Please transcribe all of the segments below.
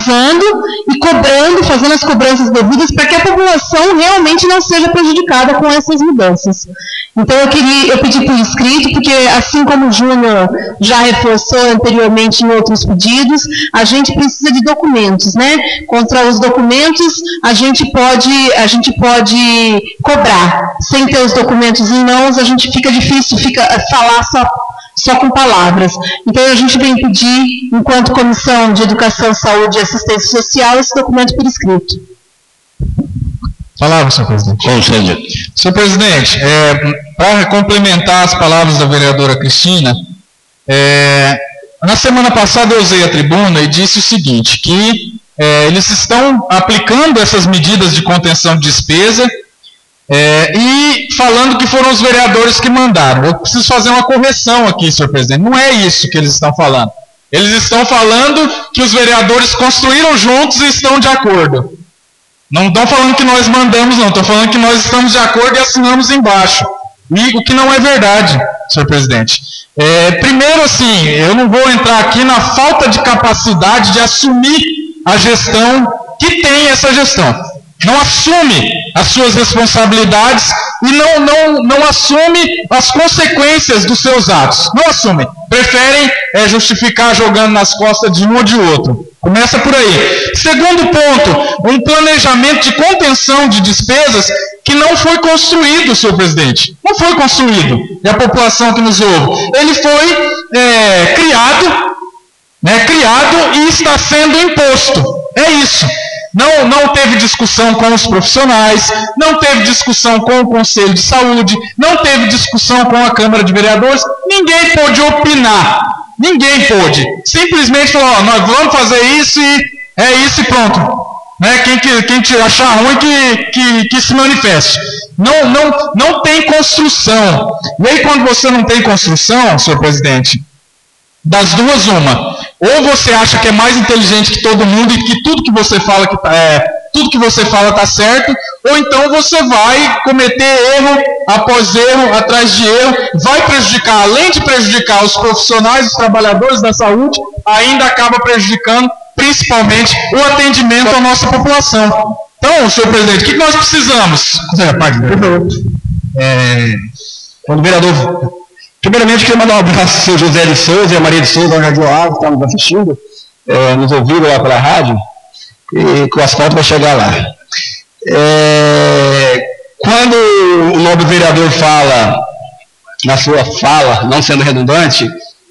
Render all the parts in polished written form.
fiscalizando e cobrando, fazendo as cobranças devidas para que a população realmente não seja prejudicada com essas mudanças. Então eu pedi por escrito, porque assim como o Júnior já reforçou anteriormente em outros pedidos, a gente precisa de documentos, né? Contra os documentos, a gente pode cobrar. Sem ter os documentos em mãos, a gente fica difícil falar só com palavras. Então, a gente vem pedir, enquanto Comissão de Educação, Saúde e Assistência Social, esse documento por escrito. Palavra, senhor presidente. Conselho. Senhor presidente, para complementar as palavras da vereadora Cristina, na semana passada eu usei a tribuna e disse o seguinte, que eles estão aplicando essas medidas de contenção de despesa e falando que foram os vereadores que mandaram. Eu preciso fazer uma correção aqui, senhor presidente. Não é isso que eles estão falando. Eles estão falando que os vereadores construíram juntos e estão de acordo. Não estão falando que nós mandamos, não. Estão falando que nós estamos de acordo e assinamos embaixo. E o que não é verdade, senhor presidente. Primeiro, assim, eu não vou entrar aqui na falta de capacidade de assumir a gestão que tem essa gestão. Não assume as suas responsabilidades e não assume as consequências dos seus atos. Não assume. Preferem justificar jogando nas costas de um ou de outro. Começa por aí. Segundo ponto, um planejamento de contenção de despesas que não foi construído, senhor presidente. Não foi construído. E a população que nos ouve. Ele foi criado e está sendo imposto. É isso. Não teve discussão com os profissionais, não teve discussão com o Conselho de Saúde, não teve discussão com a Câmara de Vereadores, ninguém pôde opinar, ninguém pôde. Simplesmente falou, nós vamos fazer isso e é isso e pronto. Quem te achar ruim que se manifeste. Não tem construção. E aí quando você não tem construção, senhor presidente, das duas uma. Ou você acha que é mais inteligente que todo mundo e que tudo que você fala está certo, ou então você vai cometer erro após erro, atrás de erro, vai prejudicar, além de prejudicar os profissionais, os trabalhadores da saúde, ainda acaba prejudicando principalmente o atendimento à nossa população. Então, senhor presidente, o que nós precisamos? Quando o vereador... Primeiramente, queria mandar um abraço ao seu José de Souza e a Maria de Souza, da Rádio Alto, que estão nos assistindo, nos ouvindo lá pela rádio, e que o asfalto vai chegar lá. Quando o nobre vereador fala, na sua fala, não sendo redundante,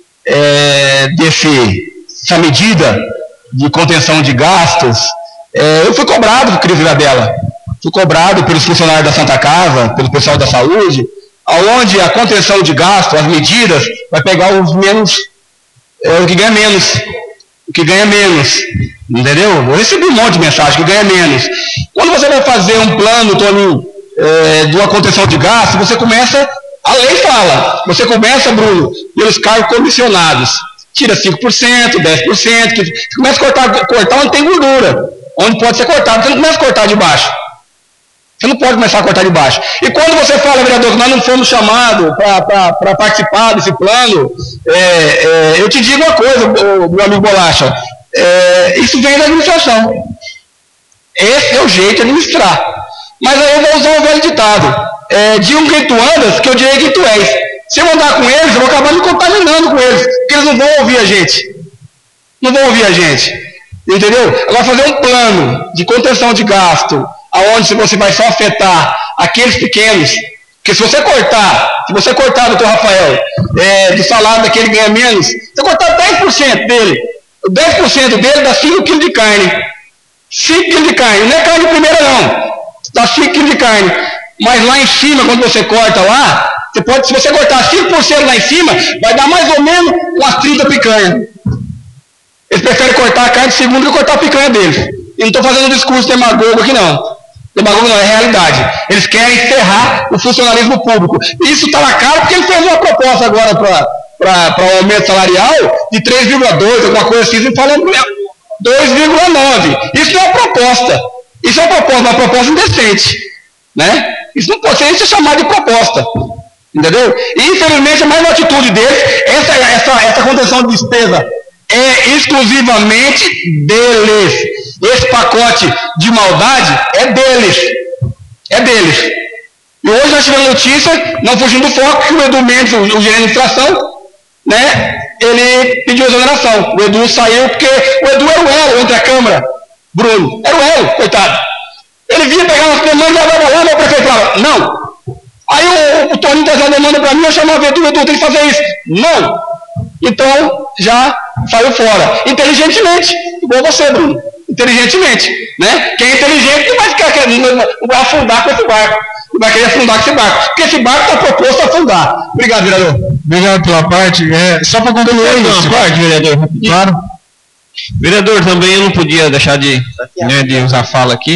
dessa medida de contenção de gastos, eu fui cobrado por Cris Isabela, fui cobrado pelos funcionários da Santa Casa, pelo pessoal da saúde, onde a contenção de gasto, as medidas, vai pegar os menos, o que ganha menos, entendeu? Eu recebi um monte de mensagem que ganha menos. Quando você vai fazer um plano, Toninho, de uma contenção de gasto, você começa, a lei fala, você começa, Bruno, pelos cargos comissionados, tira 5%, 10%, você começa a cortar onde tem gordura, onde pode ser cortado, você não começa a cortar de baixo. Você não pode começar a cortar de baixo. E quando você fala, vereador, que nós não fomos chamados para participar desse plano, eu te digo uma coisa, meu amigo Bolacha, isso vem da administração. Esse é o jeito de administrar. Mas aí eu vou usar um velho ditado. De um que tu andas, que eu direi que tu és. Se eu andar com eles, eu vou acabar me contaminando com eles, porque eles não vão ouvir a gente. Não vão ouvir a gente. Entendeu? Agora fazer um plano de contenção de gasto, aonde você vai só afetar aqueles pequenos, porque se você cortar, doutor Rafael, do salário daquele que ganha menos, se você cortar 10% dele, o 10% dele dá 5 kg de carne. 5 kg de carne, não é carne de primeira não, dá 5 kg de carne. Mas lá em cima, quando você corta lá, se você cortar 5% lá em cima, vai dar mais ou menos umas 30 picanhas. Eles preferem cortar a carne de segundo que cortar a picanha deles. E não estou fazendo um discurso demagogo aqui não. Demagogo não, é realidade. Eles querem encerrar o funcionalismo público. E isso está na cara porque ele fez uma proposta agora para o aumento salarial de 3,2, alguma coisa assim, e falando 2,9. Isso não é uma proposta. Isso é uma proposta indecente. Né? Isso não pode ser chamado de proposta. Entendeu? E infelizmente, mais uma atitude deles, essa contenção de despesa é exclusivamente deles. Esse pacote de maldade é deles. É deles. E hoje nós tivemos notícia, não fugindo do foco, que o Edu Mendes, o gerente de administração, né, ele pediu exoneração. O Edu saiu porque o Edu era o elo entre a Câmara, Bruno. Era o elo, coitado. Ele vinha pegar uma demanda e levava lá, meu prefeito falava, não. Aí o Toninho trazia a demanda para mim, eu chamava o Edu, tem que fazer isso. Não. Então, já saiu fora. Inteligentemente, igual você, Bruno. Inteligentemente, né? Quem é inteligente não vai ficar querendo, não vai afundar com esse barco. Não vai querer afundar com esse barco. Porque esse barco está proposto a afundar. Obrigado, vereador. Obrigado pela parte. Só para concluir isso. Parte, vereador. Claro. Vereador, também eu não podia deixar de usar a fala aqui.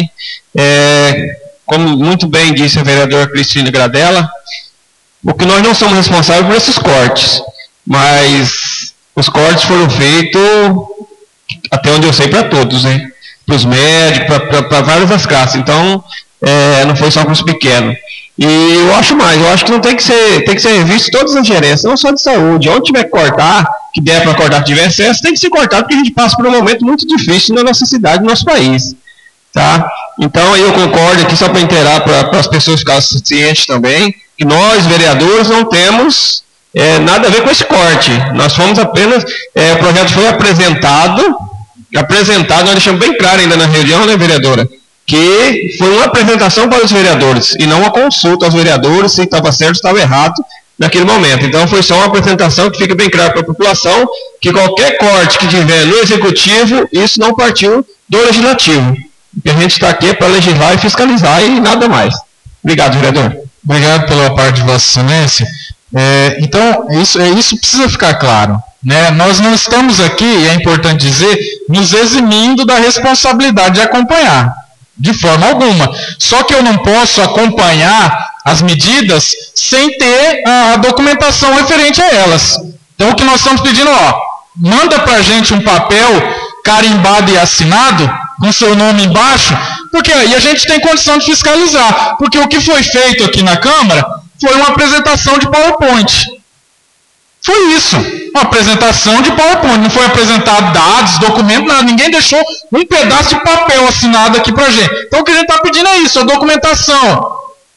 Como muito bem disse a vereadora Cristina Gradella, porque nós não somos responsáveis por esses cortes, mas os cortes foram feitos, até onde eu sei, para todos, né? Para os médicos, para várias das classes. Então, não foi só para os pequenos. E eu acho que não tem que ser revisto todas as gerências, não só de saúde. Onde tiver que cortar, que der para cortar, que tiver excesso, tem que ser cortado, porque a gente passa por um momento muito difícil na nossa cidade, no nosso país. Tá? Então, eu concordo aqui, só para inteirar, para as pessoas ficarem cientes também, que nós, vereadores, não temos nada a ver com esse corte. Nós fomos apenas, o projeto foi apresentado, nós deixamos bem claro ainda na reunião, né, vereadora, que foi uma apresentação para os vereadores, e não uma consulta aos vereadores, se estava certo ou estava errado naquele momento. Então, foi só uma apresentação que fica bem claro para a população, que qualquer corte que tiver no executivo, isso não partiu do legislativo. Porque a gente está aqui para legislar e fiscalizar e nada mais. Obrigado, vereador. Obrigado pela parte de Vossa Excelência. Então, isso precisa ficar claro. Né? Nós não estamos aqui, e é importante dizer, nos eximindo da responsabilidade de acompanhar, de forma alguma. Só que eu não posso acompanhar as medidas sem ter a documentação referente a elas. Então, o que nós estamos pedindo, manda para a gente um papel carimbado e assinado, com seu nome embaixo, porque aí a gente tem condição de fiscalizar. Porque o que foi feito aqui na Câmara foi uma apresentação de PowerPoint. Foi isso, uma apresentação de PowerPoint. Não foi apresentado dados, documentos, nada. Ninguém deixou um pedaço de papel assinado aqui para a gente. Então o que a gente está pedindo é isso, a documentação.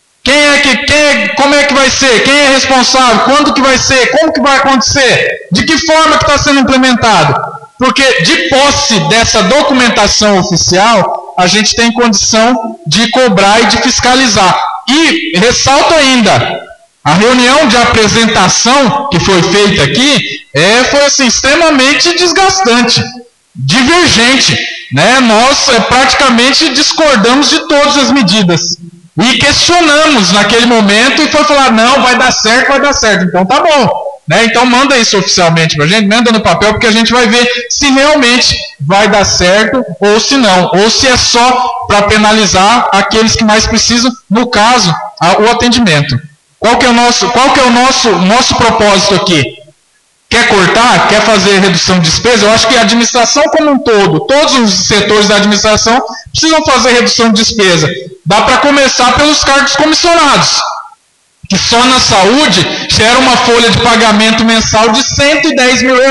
Como é que vai ser? Quem é responsável? Quando que vai ser? Como que vai acontecer? De que forma que está sendo implementado? Porque de posse dessa documentação oficial, a gente tem condição de cobrar e de fiscalizar. E ressalto ainda, a reunião de apresentação que foi feita aqui foi assim, extremamente desgastante, divergente. Né? Nós praticamente discordamos de todas as medidas. E questionamos naquele momento e foi falar, não, vai dar certo. Então tá bom. Né? Então manda isso oficialmente para a gente, manda no papel, porque a gente vai ver se realmente vai dar certo ou se não. Ou se é só para penalizar aqueles que mais precisam, no caso, o atendimento. Qual que é o nosso propósito aqui? Quer cortar? Quer fazer redução de despesa? Eu acho que a administração como um todo, todos os setores da administração precisam fazer redução de despesa. Dá para começar pelos cargos comissionados, que só na saúde gera uma folha de pagamento mensal de R$110 mil.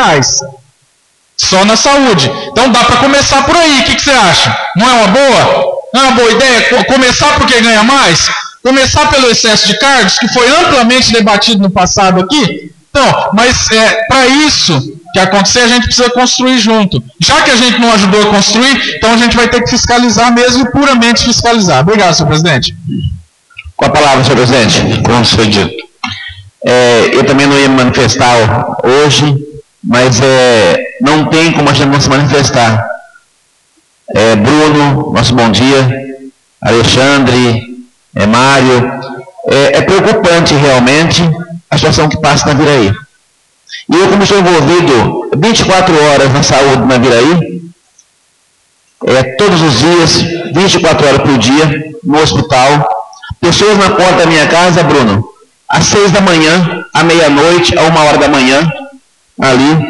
Só na saúde. Então dá para começar por aí. O que você acha? Não é uma boa? Não é uma boa ideia? Começar porque ganha mais? Começar pelo excesso de cargos, que foi amplamente debatido no passado aqui? Então, mas para isso que acontecer, a gente precisa construir junto. Já que a gente não ajudou a construir, então a gente vai ter que fiscalizar mesmo, puramente fiscalizar. Obrigado, senhor presidente. Com a palavra, senhor presidente. Como foi dito. Eu também não ia me manifestar hoje, mas não tem como a gente não se manifestar. Bruno, nosso bom dia. Alexandre, Mário. É preocupante realmente a situação que passa na Viraí. E eu, como estou envolvido 24 horas na saúde na Viraí, todos os dias, 24 horas por dia, no hospital, pessoas na porta da minha casa, Bruno, às 6 da manhã, à meia-noite, a 1 hora da manhã, ali,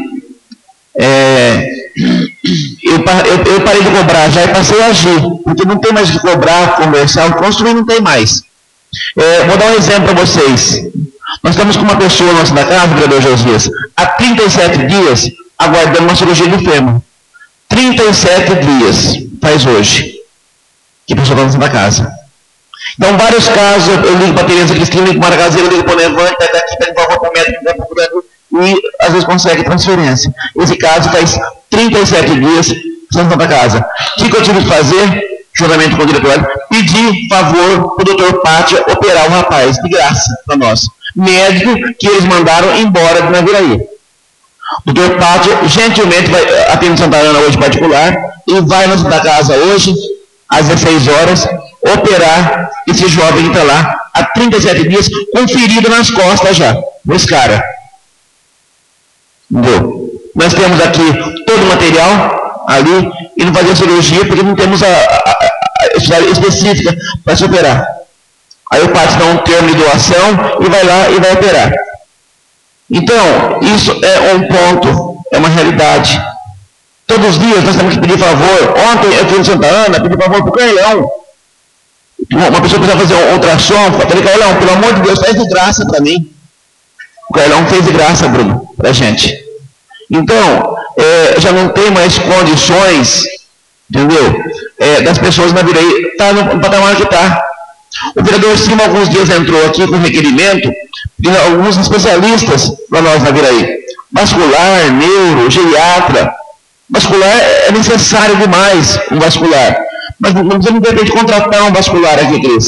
eu parei de cobrar já e passei a agir, porque não tem mais de cobrar, conversar, construir não tem mais. Vou dar um exemplo para vocês. Nós estamos com uma pessoa nossa da casa, vereador Josias, há 37 dias aguardando uma cirurgia de fêmur. 37 dias faz hoje que a pessoa está na Santa Casa. Então, vários casos, eu ligo para a Tereza Cristina, ligo para a Caseira, ligo para o Levante, vai daqui, pede favor para o médico, e às vezes consegue transferência. Esse caso faz 37 dias que está na Santa Casa. O que eu tive que fazer, juntamente com o diretor, pedir favor para o doutor Pátia operar o rapaz, de graça para nós. Médico que eles mandaram embora de Naviraí. O doutor Pátia gentilmente vai atender Santa Ana hoje particular e vai na Santa Casa hoje, às 16 horas, operar esse jovem que está lá há 37 dias, com ferida nas costas já, esse cara. Entendeu? Nós temos aqui todo o material ali e não fazer cirurgia porque não temos a específica para se operar. Aí o Pátia dá um termo de doação e vai lá e vai operar. Então, isso é um ponto, é uma realidade. Todos os dias nós temos que pedir favor. Ontem eu fui em Santa Ana, pedi favor para o Carlão. Uma pessoa precisa fazer um ultrassom. Eu falei, Carlão, pelo amor de Deus, faz de graça para mim. O Carlão fez de graça, Bruno, para a gente. Então, já não tem mais condições, entendeu? Das pessoas na Naviraí estar no patamar que está. O vereador Cima, alguns dias, entrou aqui com requerimento de alguns especialistas para nós na Naviraí. Vascular, neuro, geriatra. Vascular é necessário demais, um vascular. Mas não precisamos, de repente, contratar um vascular aqui, Cris.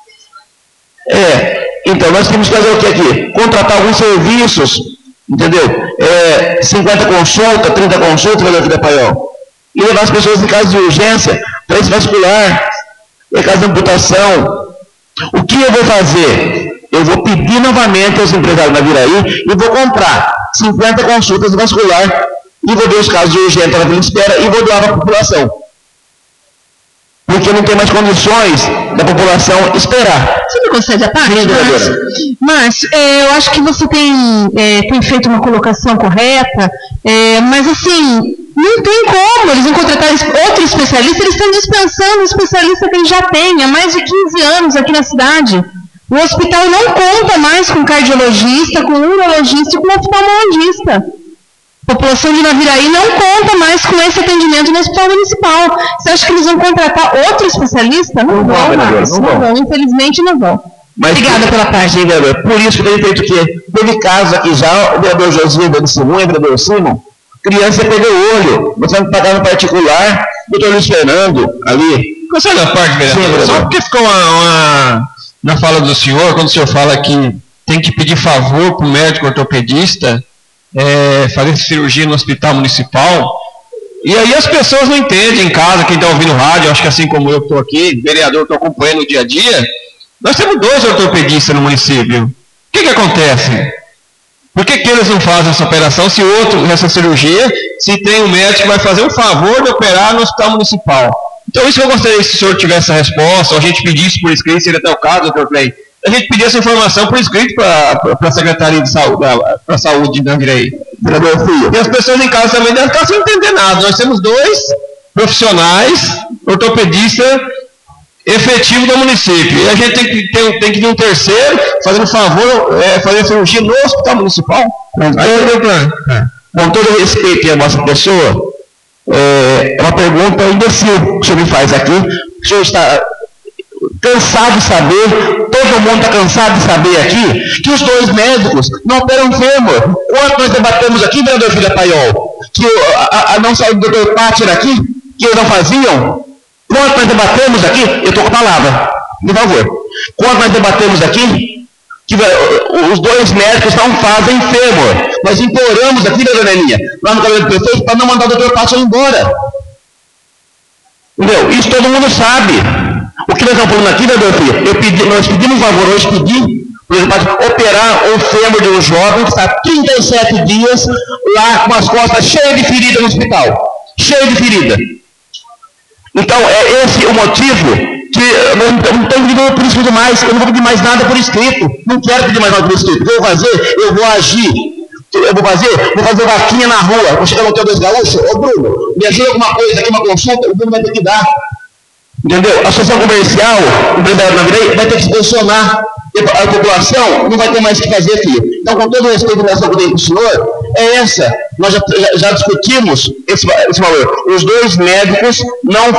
Então, nós temos que fazer o que aqui? Contratar alguns serviços, entendeu? 50 consultas, 30 consultas, vereador Fida Paiol. E levar as pessoas em caso de urgência para esse vascular, em caso de amputação. O que eu vou fazer? Eu vou pedir novamente aos empresários da Naviraí e vou comprar 50 consultas de vascular e vou ver os casos de urgência na fila de espera e vou doar para a população. Porque não tem mais condições da população esperar. Você me concede a parte, Márcio? Eu acho que você tem feito uma colocação correta, mas assim, não tem como, eles vão contratar outro especialista, eles estão dispensando o especialista que eles já têm há mais de 15 anos aqui na cidade. O hospital não conta mais com cardiologista, com urologista e com oftalmologista. A população de Naviraí não conta mais com esse atendimento no hospital municipal. Você acha que eles vão contratar outro especialista? Não vão, Márcio. Não vão, infelizmente não vão. Obrigada pela parte. Sim, vereador. Por isso que tem feito o quê? Teve casos aqui já, o vereador Josinho, o vereador Simão e o vereador Simão, criança perdeu o olho, você vai pagar no particular, o doutor Luiz Fernando, ali. Gostei da parte, vereador. Sim, vereador. Só porque ficou na fala do senhor, quando o senhor fala que tem que pedir favor para o médico ortopedista, fazer cirurgia no hospital municipal, e aí as pessoas não entendem em casa, quem está ouvindo rádio, acho que assim como eu estou aqui, vereador, estou acompanhando o dia a dia, nós temos 2 ortopedistas no município. O que acontece? Por que eles não fazem essa operação, se essa cirurgia, se tem um médico que vai fazer um favor de operar no hospital municipal? Então isso que eu gostaria, se o senhor tivesse essa resposta, ou a gente pedisse por escrito, seria até o caso, doutor Clay, a gente pedir essa informação por escrito para a Secretaria de Saúde, para a Saúde da Naviraí. E as pessoas em casa também devem ficar sem entender nada. Nós temos 2 profissionais ortopedistas efetivos do município. E a gente tem que vir um terceiro, fazendo favor, fazer cirurgia no hospital municipal. Com todo respeito à nossa pessoa, é uma pergunta imbecil que o senhor me faz aqui. O senhor está cansado de saber, todo mundo está cansado de saber aqui, que os 2 médicos não operam fêmur. Quanto nós debatemos aqui, vereador Fida Paiol, que a não saúde do doutor Pátia aqui, que eles não faziam. Quanto nós debatemos aqui, eu estou com a palavra, por favor. Quanto nós debatemos aqui, que os 2 médicos não fazem fêmur. Nós imploramos aqui, vereador Neninha, lá no cabelo do prefeito, para não mandar o doutor Pátia embora. Entendeu? Isso todo mundo sabe. O que nós estamos falando aqui, vereador Filho? Nós pedimos um favor hoje, por exemplo, operar o fêmur de um jovem que está 37 dias lá com as costas cheias de ferida no hospital. Cheio de ferida. Então, é esse o motivo que eu não estou pedindo por escrito mais, eu não vou pedir mais nada por escrito. Não quero pedir mais nada por escrito. O que eu vou fazer? Eu vou agir. Vou fazer vaquinha na rua. Vou chegar no Hotel 2 Gaúchos. Ô Bruno, me ajuda alguma coisa aqui, uma consulta, o Bruno vai ter que dar. Entendeu? A associação comercial, o empresário da Naviraí, vai ter que se posicionar. A população não vai ter mais o que fazer, filho. Então, com todo o respeito da ação que eu tenho com o senhor, é essa. nós já discutimos esse valor. Os dois médicos não